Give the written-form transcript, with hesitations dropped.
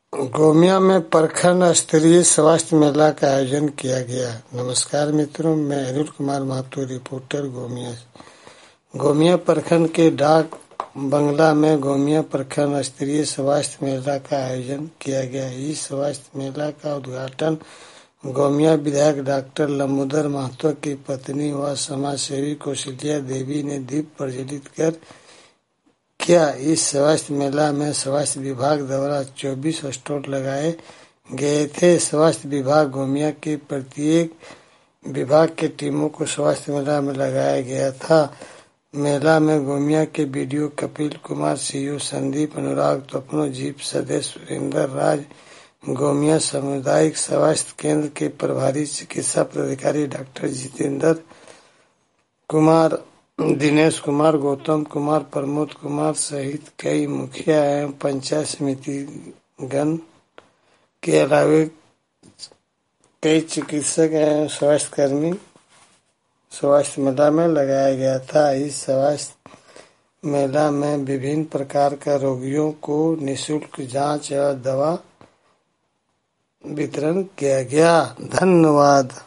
गोमिया में प्रखंड स्तरीय स्वास्थ्य मेला का आयोजन किया गया। नमस्कार मित्रों, मैं अनिल कुमार महतो, रिपोर्टर गोमिया। गोमिया प्रखंड के डाक बंगला में गोमिया प्रखंड स्तरीय स्वास्थ्य मेला का आयोजन किया गया। इस स्वास्थ्य मेला का उद्घाटन गोमिया विधायक डॉक्टर लंबोदर महतो की पत्नी व समाज सेवी कौशल्या देवी ने दीप प्रज्वलित कर किया। इस स्वास्थ्य मेला में स्वास्थ्य विभाग द्वारा 24 स्टॉल लगाए गए थे। स्वास्थ्य विभाग गोमिया के प्रत्येक विभाग के टीमों को स्वास्थ्य मेला में लगाया गया था। मेला में गोमिया के बीडीओ कपिल कुमार, सीओ संदीप अनुराग तोपनो, जीप सदस्य सुरेंद्र राज, गोमिया सामुदायिक स्वास्थ्य केंद्र के प्रभारी चिकित्सा पदाधिकारी डॉक्टर जितेंद्र कुमार, दिनेश कुमार, गौतम कुमार, प्रमोद कुमार सहित कई मुखिया एवं पंचायत समिति गण के अलावा कई चिकित्सक एवं स्वास्थ्य कर्मी स्वास्थ्य मेला में लगाया गया था। इस स्वास्थ्य मेला में विभिन्न प्रकार का रोगियों को निःशुल्क जांच और दवा वितरण किया गया। धन्यवाद।